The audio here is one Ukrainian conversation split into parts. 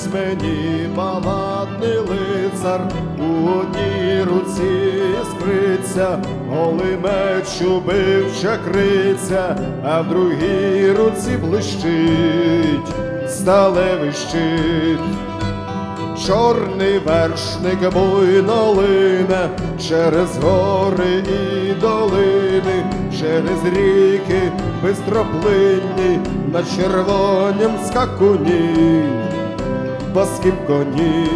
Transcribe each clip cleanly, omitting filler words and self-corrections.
мені баладний лицар, у одній руці іскриця, голий меч убив чакриця, а в другій руці блищить сталевий щит. Чорний вершник буйно лине через гори і долини, через ріки бистроплинні, на червонім скакуні, баскім коні.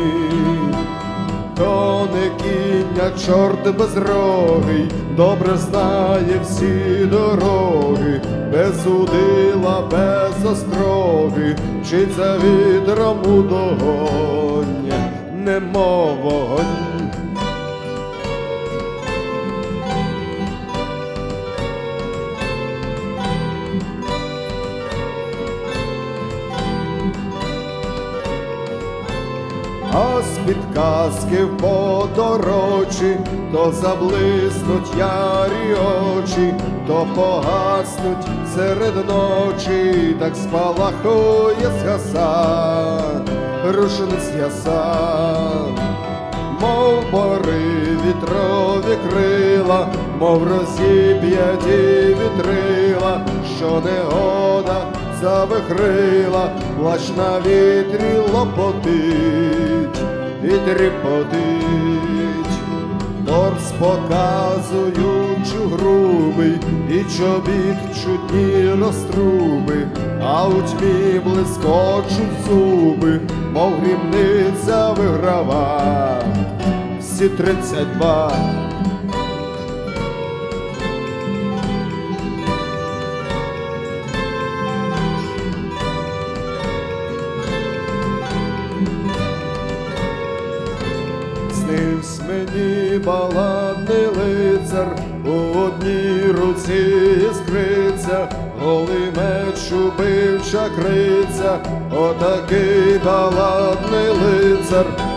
То не кінь, а чорт безрогий, добре знає всі дороги, без удила, без остроги, вчить за вітром у догонь, немов вогонь. А з-під каски в подорожі то заблиснуть ярі очі, то погаснуть серед ночі, так спалахує згаса рушниць яса. Мов бори вітрові крила, мов розіб'яті вітрила, що негода завихрила, плащ на вітрі лопотить і тріпотить. Торс показуючи грубий, і чобіт чудні розтруби, а у тьмі блискочуть зуби, мов грімниця виграва всі 32. Снивсь мені баладний лицар, у одній руці іскриця, голий меч убив чакриця, отакий баладний лицар.